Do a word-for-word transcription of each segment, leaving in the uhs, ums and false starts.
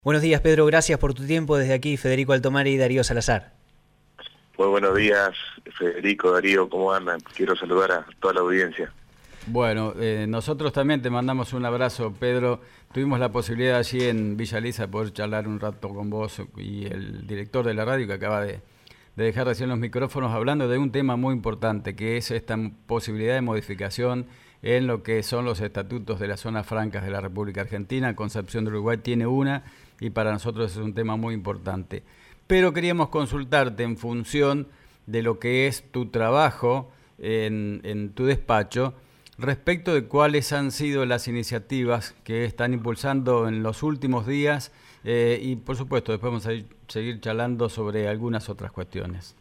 Buenos días, Pedro, gracias por tu tiempo. Desde aquí, Federico Altomare y Darío Salazar. Muy buenos días, Federico, Darío, ¿cómo andan? Quiero saludar a toda la audiencia. Bueno, eh, nosotros también te mandamos un abrazo, Pedro. Tuvimos la posibilidad allí en Villa Lisa de poder charlar un rato con vos y el director de la radio que acaba de, de dejar recién los micrófonos hablando de un tema muy importante, que es esta posibilidad de modificación en lo que son los estatutos de las zonas francas de la República Argentina. Concepción de Uruguay tiene una y para nosotros es un tema muy importante. Pero queríamos consultarte en función de lo que es tu trabajo en, en tu despacho, respecto de cuáles han sido las iniciativas que están impulsando en los últimos días eh, y, por supuesto, después vamos a ir, seguir charlando sobre algunas otras cuestiones.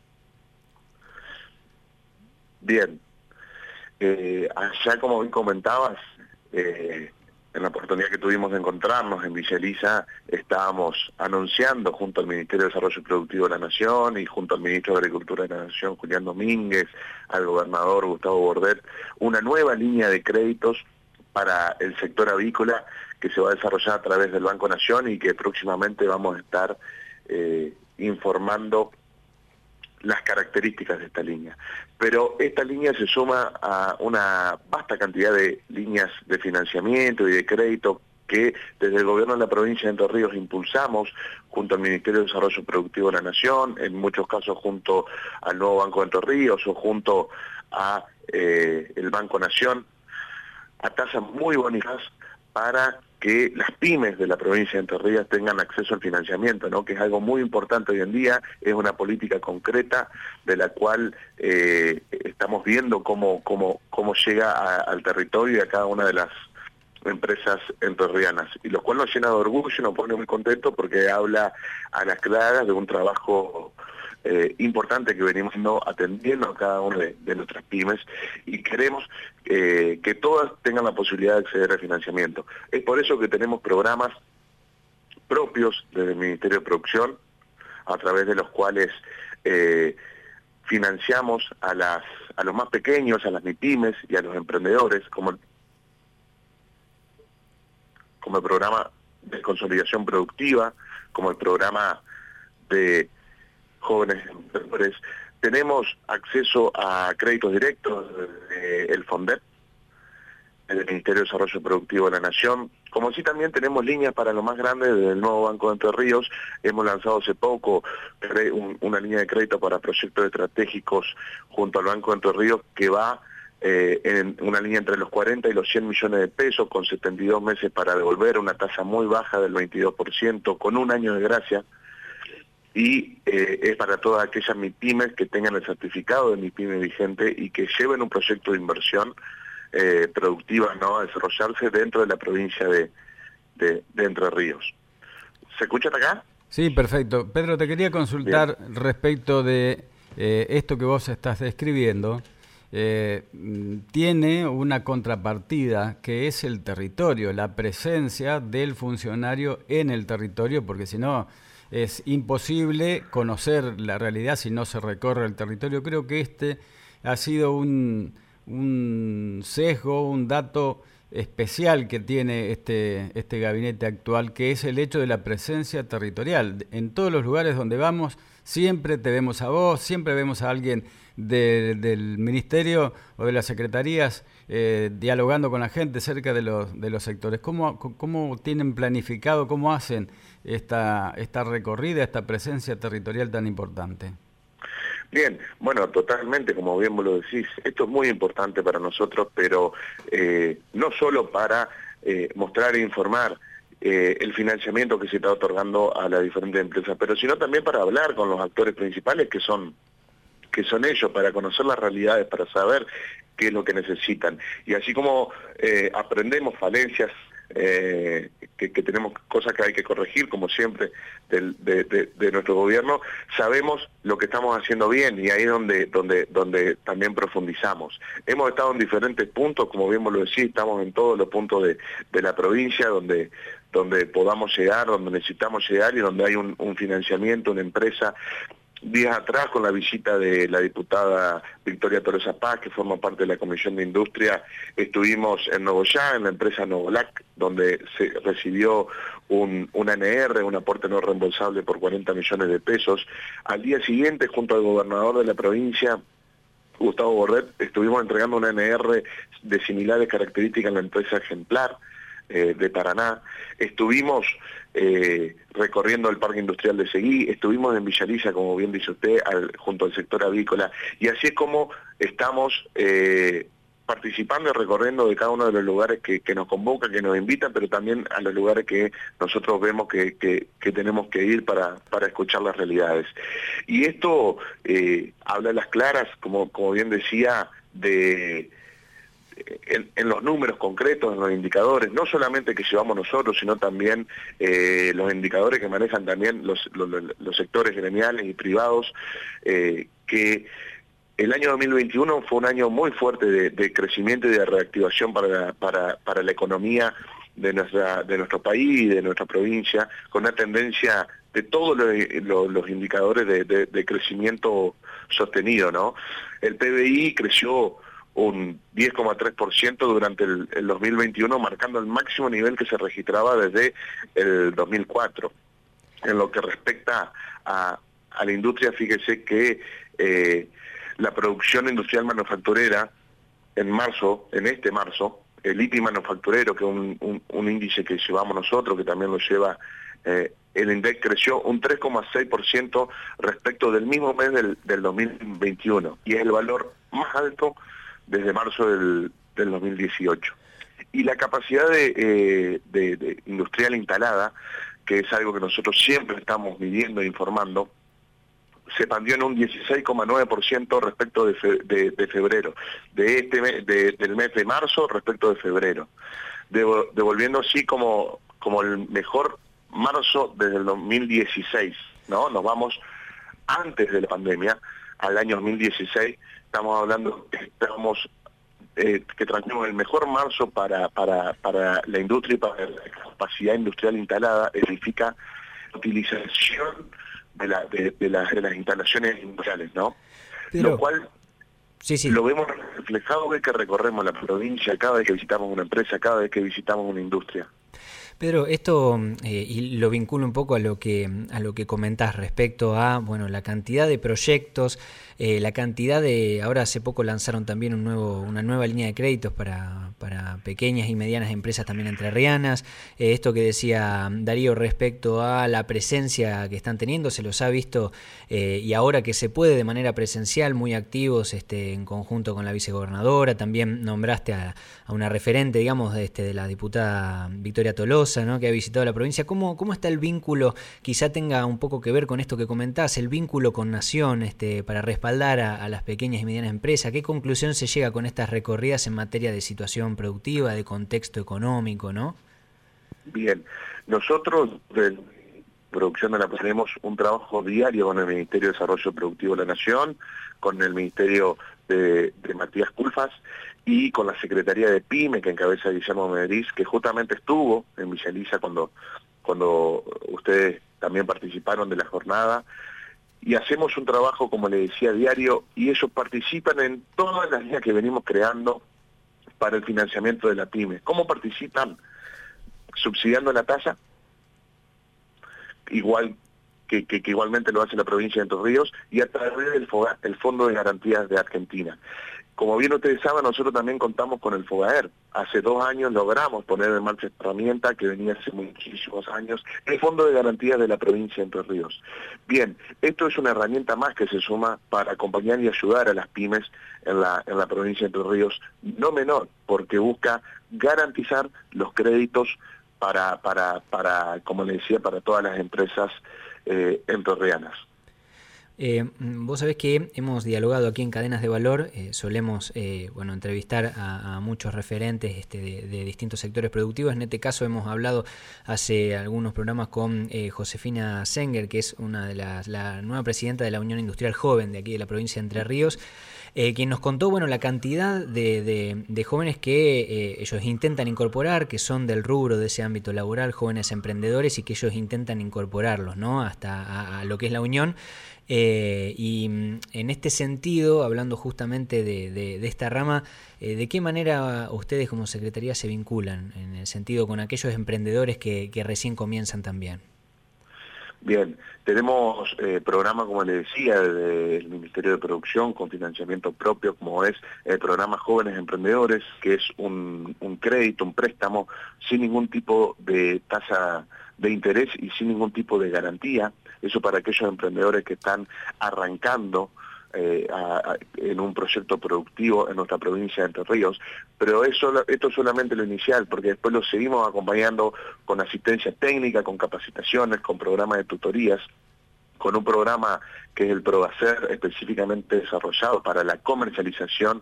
Bien. Eh, allá, como bien comentabas, eh, en la oportunidad que tuvimos de encontrarnos en Villa Lisa, estábamos anunciando junto al Ministerio de Desarrollo Productivo de la Nación y junto al Ministro de Agricultura de la Nación, Julián Domínguez, al gobernador Gustavo Bordet, una nueva línea de créditos para el sector avícola que se va a desarrollar a través del Banco Nación y que próximamente vamos a estar eh, informando las características de esta línea. Pero esta línea se suma a una vasta cantidad de líneas de financiamiento y de crédito que desde el gobierno de la provincia de Entre Ríos impulsamos junto al Ministerio de Desarrollo Productivo de la Nación, en muchos casos junto al nuevo Banco de Entre Ríos o junto a eh, el Banco Nación, a tasas muy bonitas para que las pymes de la provincia de Entre Ríos tengan acceso al financiamiento, ¿no? Que es algo muy importante hoy en día, es una política concreta de la cual eh, estamos viendo cómo, cómo, cómo llega a, al territorio y a cada una de las empresas entrerrianas, y lo cual nos llena de orgullo y nos pone muy contentos porque habla a las claras de un trabajo Eh, importante que venimos no atendiendo a cada una de, de nuestras pymes y queremos eh, que todas tengan la posibilidad de acceder al financiamiento. Es por eso que tenemos programas propios desde el Ministerio de Producción, a través de los cuales eh, financiamos a, las, a los más pequeños, a las MIPYMES y a los emprendedores, como el, como el programa de consolidación productiva, como el programa de jóvenes emprendedores. Tenemos acceso a créditos directos del FONDEP, del Ministerio de Desarrollo Productivo de la Nación, como así también tenemos líneas para lo más grande del nuevo Banco de Entre Ríos. Hemos lanzado hace poco una línea de crédito para proyectos estratégicos junto al Banco de Entre Ríos que va eh, en una línea entre los cuarenta y los cien millones de pesos, con setenta y dos meses para devolver, una tasa muy baja del veintidós por ciento, con un año de gracia. Y eh, es para todas aquellas MIPYMES que tengan el certificado de MIPYME vigente y que lleven un proyecto de inversión eh, productiva, ¿no?, a desarrollarse dentro de la provincia de, de, de Entre Ríos. ¿Se escucha hasta acá? Sí, perfecto. Pedro, te quería consultar Bien. respecto de eh, esto que vos estás describiendo. Eh, tiene una contrapartida que es el territorio, la presencia del funcionario en el territorio, porque si no es imposible conocer la realidad si no se recorre el territorio. Creo que este ha sido un, un sesgo, un dato especial que tiene este, este gabinete actual, que es el hecho de la presencia territorial. En todos los lugares donde vamos, siempre te vemos a vos, siempre vemos a alguien de, del ministerio o de las secretarías eh, dialogando con la gente cerca de los, de los sectores. ¿Cómo, cómo tienen planificado, cómo hacen esta, esta recorrida, esta presencia territorial tan importante? Bien, bueno, totalmente, como bien vos lo decís, esto es muy importante para nosotros, pero eh, no solo para eh, mostrar e informar eh, el financiamiento que se está otorgando a las diferentes empresas, pero sino también para hablar con los actores principales que son, que son ellos, para conocer las realidades, para saber qué es lo que necesitan. Y así como eh, aprendemos falencias, Eh, que, que tenemos cosas que hay que corregir, como siempre, del, de, de, de nuestro gobierno, sabemos lo que estamos haciendo bien y ahí es donde, donde, donde también profundizamos. Hemos estado en diferentes puntos, como bien vos lo decís, estamos en todos los puntos de, de la provincia donde, donde podamos llegar, donde necesitamos llegar y donde hay un, un financiamiento, una empresa días atrás, con la visita de la diputada Victoria Tolosa Paz, que forma parte de la Comisión de Industria, estuvimos en Nogoyá, en la empresa Novolac, donde se recibió un, un A N R, un aporte no reembolsable por cuarenta millones de pesos. Al día siguiente, junto al gobernador de la provincia, Gustavo Bordet, estuvimos entregando un A N R de similares características en la empresa Ejemplar eh, de Paraná. Estuvimos eh, recorriendo el Parque Industrial de Seguí, estuvimos en Villa Lisa, como bien dice usted, al, junto al sector avícola, y así es como estamos eh, participando y recorriendo de cada uno de los lugares que, que nos convocan, que nos invitan, pero también a los lugares que nosotros vemos que, que, que tenemos que ir para, para escuchar las realidades. Y esto eh, habla a las claras, como, como bien decía, de en, en los números concretos, en los indicadores, no solamente que llevamos nosotros, sino también eh, los indicadores que manejan también los, los, los sectores gremiales y privados, eh, que el año dos mil veintiuno fue un año muy fuerte de, de crecimiento y de reactivación para la, para, para la economía de, nuestra, de nuestro país y de nuestra provincia, con una tendencia de todos los, los, los indicadores de, de, de crecimiento sostenido, ¿no? El P B I creció un diez coma tres por ciento durante el, el dos mil veintiuno, marcando el máximo nivel que se registraba desde el dos mil cuatro. En lo que respecta a, a la industria, fíjese que eh, la producción industrial manufacturera en marzo, en este marzo, el I P I manufacturero, que es un, un, un índice que llevamos nosotros, que también lo lleva eh, el INDEC, creció un tres coma seis por ciento respecto del mismo mes del, del dos mil veintiuno, y es el valor más alto desde marzo del, del dos mil dieciocho. Y la capacidad de, eh, de, de industrial instalada, que es algo que nosotros siempre estamos midiendo e informando, se expandió en un dieciséis coma nueve por ciento respecto de, fe, de, de febrero, de este mes, de, del mes de marzo respecto de febrero, Devo, devolviendo así como, como el mejor marzo desde el dos mil dieciséis, ¿no? Nos vamos antes de la pandemia, al año dos mil dieciséis, estamos hablando que estamos eh, que trajimos el mejor marzo para, para, para la industria y para la capacidad industrial instalada, significa utilización de, la, de, de, la, de las instalaciones industriales, ¿no? Pero, lo cual sí, sí. lo vemos reflejado cada vez que recorremos la provincia, cada vez que visitamos una empresa, cada vez que visitamos una industria. Pedro, esto eh, y lo vinculo un poco a lo que a lo que comentás respecto a bueno la cantidad de proyectos, eh, la cantidad de ahora hace poco lanzaron también un nuevo una nueva línea de créditos para para pequeñas y medianas empresas también entrerrianas. Eh, esto que decía Darío respecto a la presencia que están teniendo, se los ha visto eh, y ahora que se puede de manera presencial, muy activos este en conjunto con la vicegobernadora. También nombraste a, a una referente, digamos, de, este, de la diputada Victoria Tolosa, ¿no?, que ha visitado la provincia. ¿Cómo, cómo está el vínculo? Quizá tenga un poco que ver con esto que comentás, el vínculo con Nación este, para respaldar a, a las pequeñas y medianas empresas. ¿Qué conclusión se llega con estas recorridas en materia de situación productiva, de contexto económico, no? Bien, nosotros de producción de la tenemos un trabajo diario con el Ministerio de Desarrollo Productivo de la Nación, con el Ministerio de, de Matías Culfas y con la Secretaría de PYME que encabeza Guillermo Mederiz, que justamente estuvo en Villa Lisa cuando, cuando ustedes también participaron de la jornada, y hacemos un trabajo, como le decía, diario, y ellos participan en todas las líneas que venimos creando para el financiamiento de la PYME. ¿Cómo participan? Subsidiando la tasa, igual que, que, que igualmente lo hace la provincia de Entre Ríos, y a través del FOGA, el Fondo de Garantías de Argentina. Como bien ustedes saben, nosotros también contamos con el FOGAER. Hace dos años logramos poner en marcha esta herramienta que venía hace muchísimos años, el Fondo de Garantías de la provincia de Entre Ríos. Bien, esto es una herramienta más que se suma para acompañar y ayudar a las pymes en la, en la provincia de Entre Ríos, no menor, porque busca garantizar los créditos para, para, para como le decía, para todas las empresas eh, entrerrianas. Eh, vos sabés que hemos dialogado aquí en Cadenas de Valor, eh, solemos eh, bueno, entrevistar a, a muchos referentes este, de, de distintos sectores productivos. En este caso hemos hablado hace algunos programas con eh, Josefina Senger, que es una de las, la nueva presidenta de la Unión Industrial Joven de aquí de la provincia de Entre Ríos. eh, quien nos contó, bueno, la cantidad de, de, de jóvenes que eh, ellos intentan incorporar, que son del rubro de ese ámbito laboral, jóvenes emprendedores, y que ellos intentan incorporarlos, ¿no?, hasta a, a lo que es la unión. Eh, y en este sentido, hablando justamente de, de, de esta rama, eh, ¿de qué manera ustedes como Secretaría se vinculan en el sentido con aquellos emprendedores que, que recién comienzan también? Bien, tenemos eh, programa, como le decía, del Ministerio de Producción con financiamiento propio, como es el programa Jóvenes Emprendedores, que es un, un crédito, un préstamo sin ningún tipo de tasa de interés y sin ningún tipo de garantía. Eso para aquellos emprendedores que están arrancando eh, a, a, en un proyecto productivo en nuestra provincia de Entre Ríos, pero eso, esto es solamente lo inicial, porque después lo seguimos acompañando con asistencia técnica, con capacitaciones, con programas de tutorías, con un programa que es el ProAcer, específicamente desarrollado para la comercialización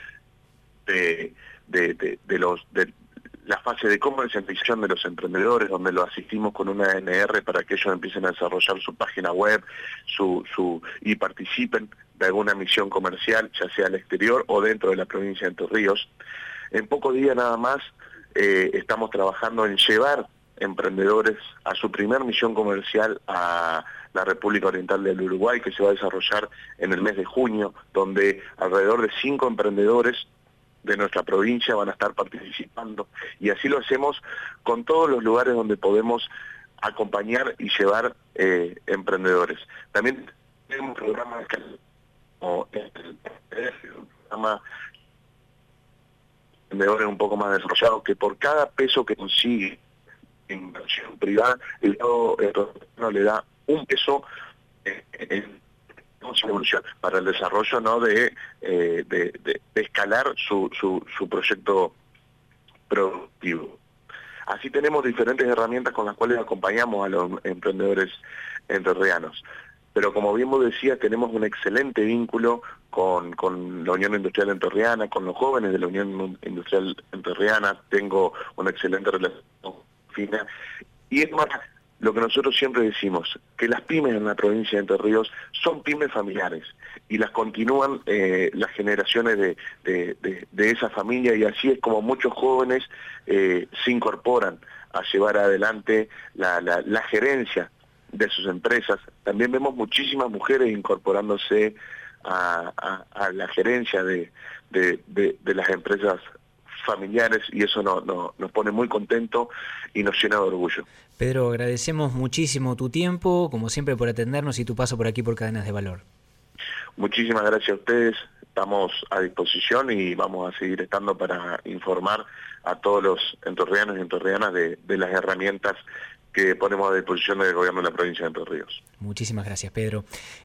de, de, de, de los... De, la fase de comercialización de los emprendedores, donde lo asistimos con una A N R para que ellos empiecen a desarrollar su página web su, su, y participen de alguna misión comercial, ya sea al exterior o dentro de la provincia de Entre Ríos. En pocos días nada más eh, estamos trabajando en llevar emprendedores a su primer misión comercial a la República Oriental del Uruguay, que se va a desarrollar en el mes de junio, donde alrededor de cinco emprendedores de nuestra provincia van a estar participando, y así lo hacemos con todos los lugares donde podemos acompañar y llevar eh, emprendedores. También tenemos un programa como el programa emprendedores un poco más desarrollado, que por cada peso que consigue en inversión privada, el Estado no le da un peso eh, en para el desarrollo, ¿no?, de, eh, de, de, de escalar su, su, su proyecto productivo. Así tenemos diferentes herramientas con las cuales acompañamos a los emprendedores entrerrianos. Pero como bien vos decías, tenemos un excelente vínculo con, con la Unión Industrial Entrerriana, con los jóvenes de la Unión Industrial Entrerriana. Tengo una excelente relación fina. Y es más, lo que nosotros siempre decimos, que las pymes en la provincia de Entre Ríos son pymes familiares y las continúan eh, las generaciones de, de, de, de esa familia, y así es como muchos jóvenes eh, se incorporan a llevar adelante la, la, la gerencia de sus empresas. También vemos muchísimas mujeres incorporándose a, a, a la gerencia de, de, de, de las empresas familiares, y eso no, no, nos pone muy contentos y nos llena de orgullo. Pedro, agradecemos muchísimo tu tiempo, como siempre, por atendernos y tu paso por aquí por Cadenas de Valor. Muchísimas gracias a ustedes, estamos a disposición y vamos a seguir estando para informar a todos los entrerrianos y entrerrianas de, de las herramientas que ponemos a disposición del gobierno de la provincia de Entre Ríos. Muchísimas gracias, Pedro.